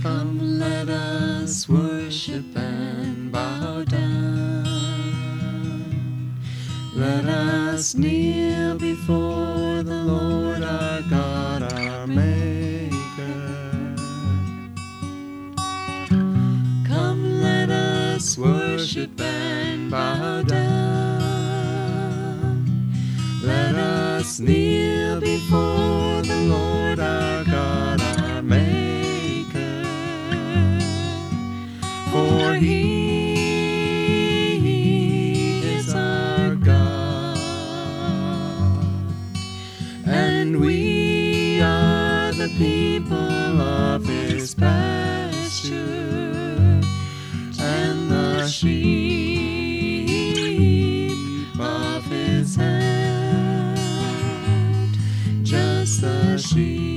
Come, let us worship and bow down. Let us kneel before the Lord our God, our Maker. Come, let us worship and bow down. Let us kneel before the Lord our God, our Maker. For He is our God, and we are the people of His pasture, and the sheep of His hand, just the sheep